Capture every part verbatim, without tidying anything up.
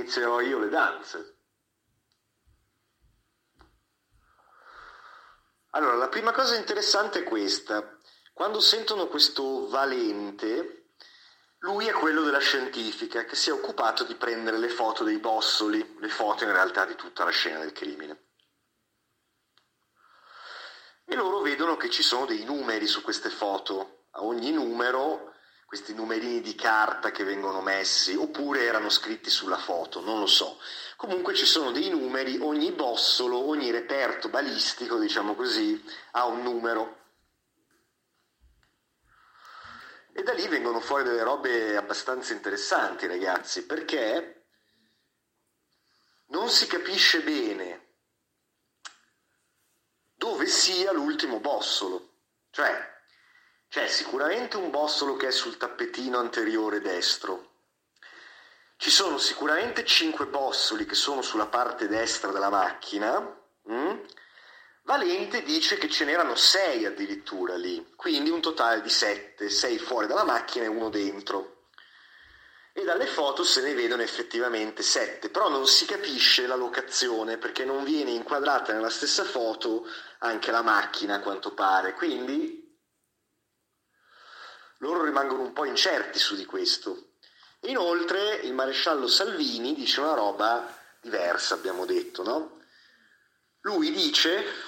inizierò io le danze. Allora, la prima cosa interessante è questa. Quando sentono questo Valente, lui è quello della scientifica che si è occupato di prendere le foto dei bossoli, le foto in realtà di tutta la scena del crimine. E loro vedono che ci sono dei numeri su queste foto. A ogni numero, questi numerini di carta che vengono messi, oppure erano scritti sulla foto, non lo so. Comunque ci sono dei numeri, ogni bossolo, ogni reperto balistico, diciamo così, ha un numero. E da lì vengono fuori delle robe abbastanza interessanti, ragazzi, perché non si capisce bene dove sia l'ultimo bossolo. Cioè, c'è sicuramente un bossolo che è sul tappetino anteriore destro. Ci sono sicuramente cinque bossoli che sono sulla parte destra della macchina. Mm? Valente dice che ce n'erano sei addirittura lì, quindi un totale di sette, sei fuori dalla macchina e uno dentro. E dalle foto se ne vedono effettivamente sette, però non si capisce la locazione perché non viene inquadrata nella stessa foto anche la macchina a quanto pare, quindi loro rimangono un po' incerti su di questo. Inoltre il maresciallo Salvini dice una roba diversa, abbiamo detto, no? Lui dice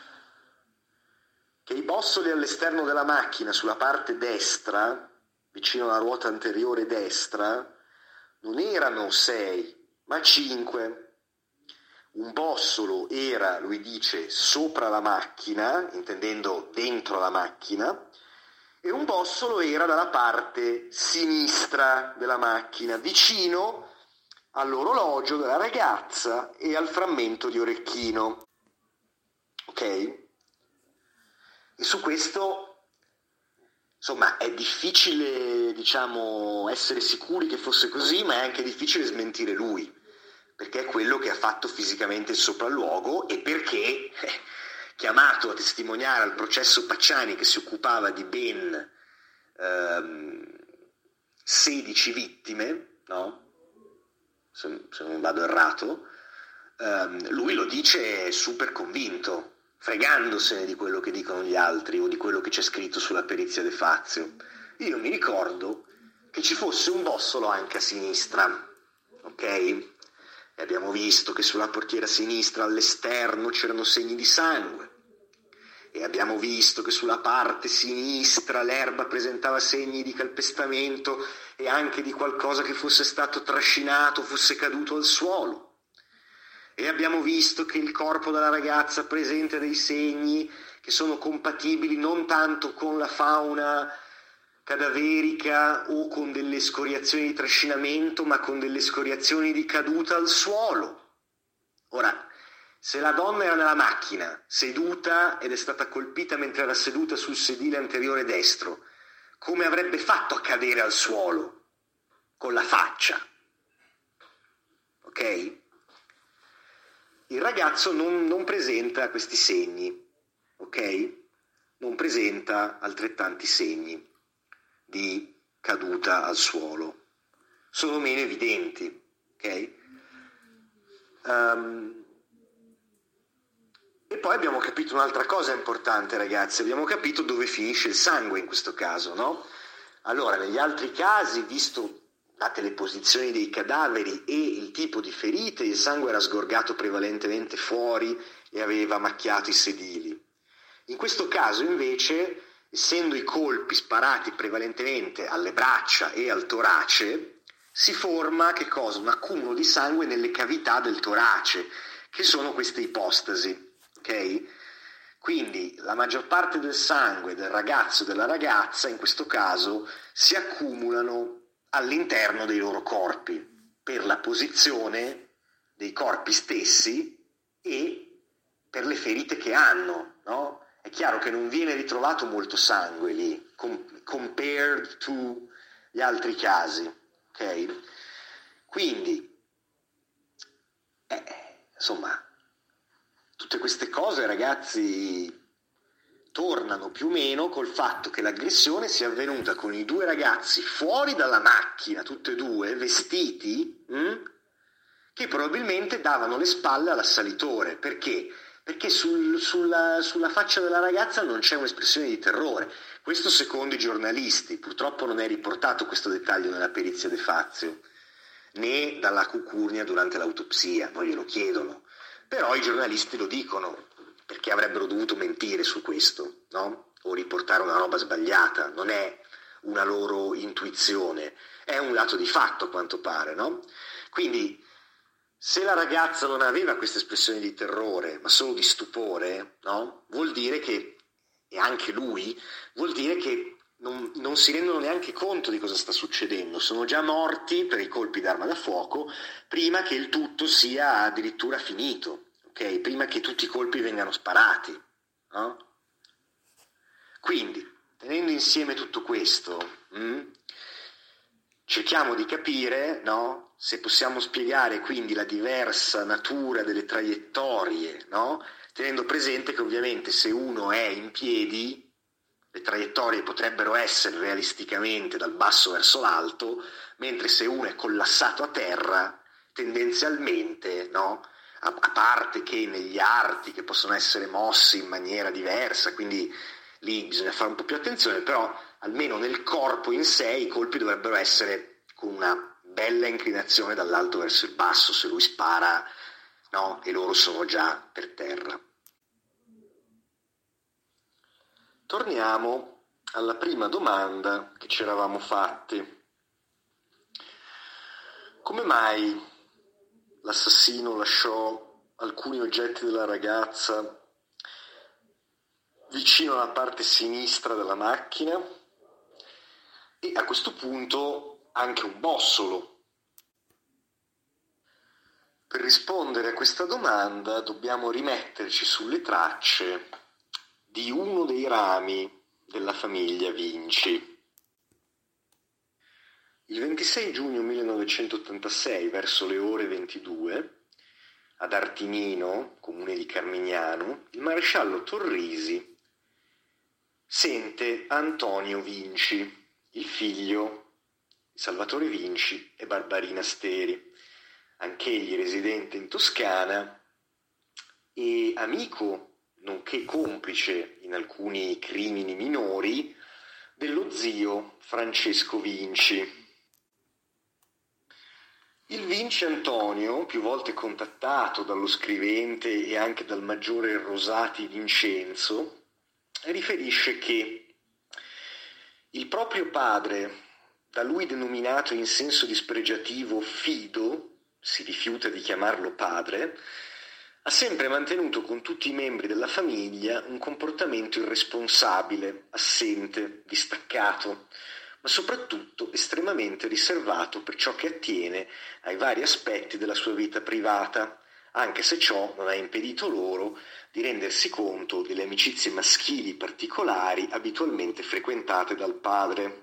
che i bossoli all'esterno della macchina, sulla parte destra, vicino alla ruota anteriore destra, non erano sei, ma cinque. Un bossolo era, lui dice, sopra la macchina, intendendo dentro la macchina, e un bossolo era dalla parte sinistra della macchina, vicino all'orologio della ragazza e al frammento di orecchino. Ok? E su questo, insomma, è difficile, diciamo, essere sicuri che fosse così, ma è anche difficile smentire lui, perché è quello che ha fatto fisicamente il sopralluogo e perché, eh, chiamato a testimoniare al processo Pacciani che si occupava di ben ehm, sedici vittime, no? Se, se non vado errato, ehm, lui lo dice super convinto, fregandosene di quello che dicono gli altri o di quello che c'è scritto sulla perizia De Fazio. Io mi ricordo che ci fosse un bossolo anche a sinistra, ok? E abbiamo visto che sulla portiera sinistra all'esterno c'erano segni di sangue. E abbiamo visto che sulla parte sinistra l'erba presentava segni di calpestamento e anche di qualcosa che fosse stato trascinato, fosse caduto al suolo. E abbiamo visto che il corpo della ragazza presenta dei segni che sono compatibili non tanto con la fauna cadaverica o con delle scoriazioni di trascinamento, ma con delle scoriazioni di caduta al suolo. Ora, se la donna era nella macchina, seduta ed è stata colpita mentre era seduta sul sedile anteriore destro, come avrebbe fatto a cadere al suolo? Con la faccia. Ok? Il ragazzo non, non presenta questi segni, ok? Non presenta altrettanti segni di caduta al suolo. Sono meno evidenti, ok? Um, e poi abbiamo capito un'altra cosa importante, ragazzi. Abbiamo capito dove finisce il sangue in questo caso, no? Allora, negli altri casi, visto date le posizioni dei cadaveri e il tipo di ferite, il sangue era sgorgato prevalentemente fuori e aveva macchiato i sedili. In questo caso invece, essendo i colpi sparati prevalentemente alle braccia e al torace, si forma che cosa? Un accumulo di sangue nelle cavità del torace, che sono queste ipostasi, ok? Quindi la maggior parte del sangue del ragazzo e della ragazza, in questo caso, si accumulano all'interno dei loro corpi, per la posizione dei corpi stessi e per le ferite che hanno, no? È chiaro che non viene ritrovato molto sangue lì, com- compared to gli altri casi, ok? Quindi, eh, insomma, tutte queste cose, ragazzi, tornano più o meno col fatto che l'aggressione sia avvenuta con i due ragazzi fuori dalla macchina, tutte e due, vestiti, mh? che probabilmente davano le spalle all'assalitore. Perché? Perché sul, sulla, sulla faccia della ragazza non c'è un'espressione di terrore. Questo secondo i giornalisti. Purtroppo non è riportato questo dettaglio nella perizia De Fazio, né dalla cucurnia durante l'autopsia, poi glielo chiedono. Però i giornalisti lo dicono, perché avrebbero dovuto mentire su questo, no? O riportare una roba sbagliata. Non è una loro intuizione, è un lato di fatto a quanto pare, no? Quindi, se la ragazza non aveva questa espressione di terrore, ma solo di stupore, no? Vuol dire che, e anche lui, vuol dire che non, non si rendono neanche conto di cosa sta succedendo, sono già morti per i colpi d'arma da fuoco, prima che il tutto sia addirittura finito, ok? Prima che tutti i colpi vengano sparati, no? Quindi, tenendo insieme tutto questo, mh, cerchiamo di capire, no? Se possiamo spiegare quindi la diversa natura delle traiettorie, no? Tenendo presente che ovviamente se uno è in piedi, le traiettorie potrebbero essere realisticamente dal basso verso l'alto, mentre se uno è collassato a terra, tendenzialmente, no? A, a parte che negli arti che possono essere mossi in maniera diversa, quindi lì bisogna fare un po' più attenzione, però almeno nel corpo in sé i colpi dovrebbero essere con una bella inclinazione dall'alto verso il basso, se lui spara, no? E loro sono già per terra. Torniamo alla prima domanda che ci eravamo fatti. Come mai l'assassino lasciò alcuni oggetti della ragazza vicino alla parte sinistra della macchina e a questo punto anche un bossolo? Per rispondere a questa domanda dobbiamo rimetterci sulle tracce di uno dei rami della famiglia Vinci. Il ventisei giugno millenovecentottantasei, verso le ore ventidue, ad Artinino, comune di Carmignano, il maresciallo Torrisi sente Antonio Vinci, il figlio di Salvatore Vinci e Barbarina Steri, anch'egli residente in Toscana e amico, nonché complice in alcuni crimini minori, dello zio Francesco Vinci. Il Vinci Antonio, più volte contattato dallo scrivente e anche dal maggiore Rosati Vincenzo, riferisce che il proprio padre, da lui denominato in senso dispregiativo Fido, si rifiuta di chiamarlo padre, ha sempre mantenuto con tutti i membri della famiglia un comportamento irresponsabile, assente, distaccato, ma soprattutto estremamente riservato per ciò che attiene ai vari aspetti della sua vita privata, anche se ciò non ha impedito loro di rendersi conto delle amicizie maschili particolari abitualmente frequentate dal padre.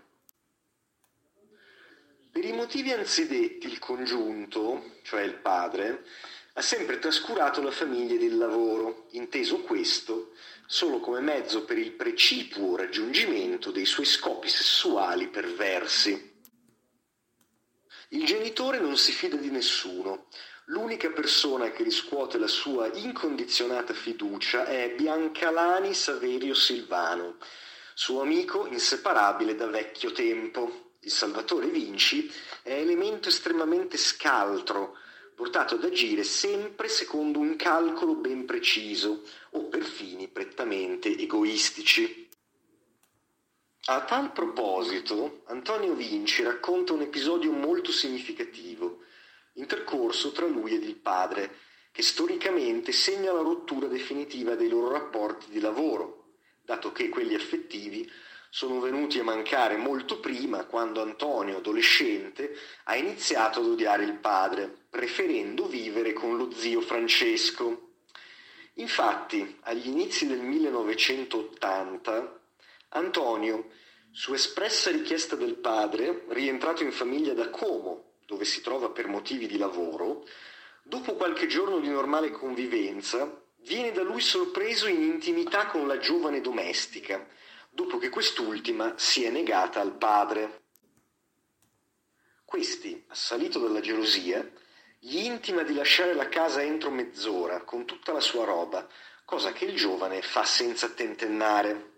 Per i motivi anzidetti il congiunto, cioè il padre, ha sempre trascurato la famiglia ed il lavoro, inteso questo solo come mezzo per il precipuo raggiungimento dei suoi scopi sessuali perversi. Il genitore non si fida di nessuno. L'unica persona che riscuote la sua incondizionata fiducia è Biancalani Saverio Silvano, suo amico inseparabile da vecchio tempo. Il Salvatore Vinci è elemento estremamente scaltro, portato ad agire sempre secondo un calcolo ben preciso o per fini prettamente egoistici. A tal proposito, Antonio Vinci racconta un episodio molto significativo, intercorso tra lui ed il padre, che storicamente segna la rottura definitiva dei loro rapporti di lavoro, dato che quelli affettivi sono venuti a mancare molto prima, quando Antonio, adolescente, ha iniziato ad odiare il padre, preferendo vivere con lo zio Francesco. Infatti, agli inizi del millenovecentottanta, Antonio, su espressa richiesta del padre, rientrato in famiglia da Como, dove si trova per motivi di lavoro, dopo qualche giorno di normale convivenza, viene da lui sorpreso in intimità con la giovane domestica, dopo che quest'ultima si è negata al padre. Questi, assalito dalla gelosia, Gli intima di lasciare la casa entro mezz'ora, con tutta la sua roba, cosa che il giovane fa senza tentennare.